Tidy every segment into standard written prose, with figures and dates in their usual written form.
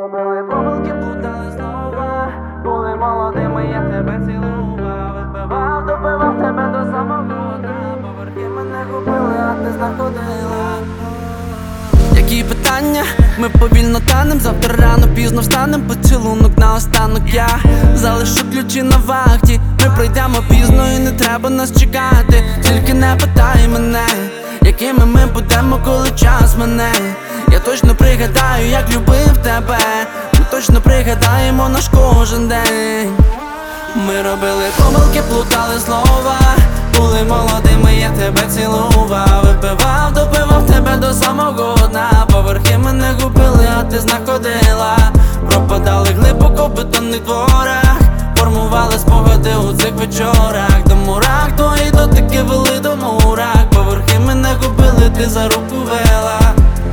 робили помилки, плутали слова. Були молодими, я тебе цілував. Випивав, допивав тебе до самого дна. Поверхи мене губили, а ти знаходила. Які питання? Ми повільно танем. Завтра рано пізно встанем. Поцілунок наостанок я залишу ключі на вахті. Ми пройдемо пізно і не треба нас чекати. Тільки не питай мене, якими ми будемо, коли час мене. Я точно пригадаю, як любив тебе. Ми точно пригадаємо наш кожен день. Ми робили помилки, плутали слова. Були молодими, я тебе цілував. Випивав, допивав тебе до самого дна. Поверхи мене губили, а ти знаходила. Пропадали глибоко в бетонних дворах. Формували спогади у цих вечорах. До мурах твої дотики вели до мурах. Поверхи мене губили, ти за руку вела.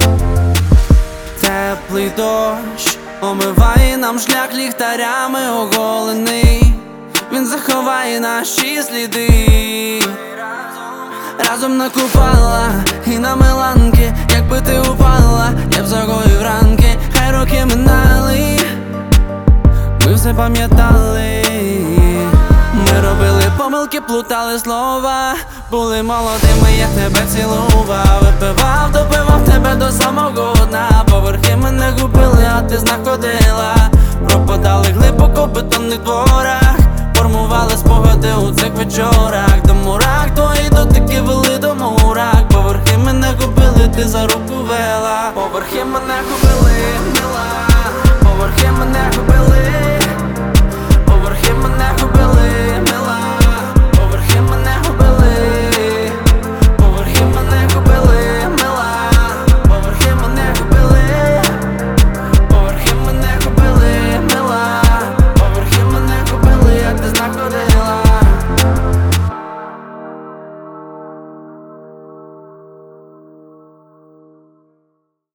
Теплий дощ омиває нам шлях ліхтарями оголений. Він заховає наші сліди. Разом на купала і на меланки. Якби ти упала, я б загоїв ранки. Хай роки минали, ми все пам'ятали. Ми робили помилки, плутали слова. Були молодими, я тебе цілував. Випивав, допивав тебе до самого дна. Поверхи мене губили, а ти знаходила. Пропадали глибоко в бетонних дворах. Формували спогади у цих вечорах. До мурах твої дотики вели до мурах. Поверхи мене губили, ти за руку вела. Поверхи мене губили, мила.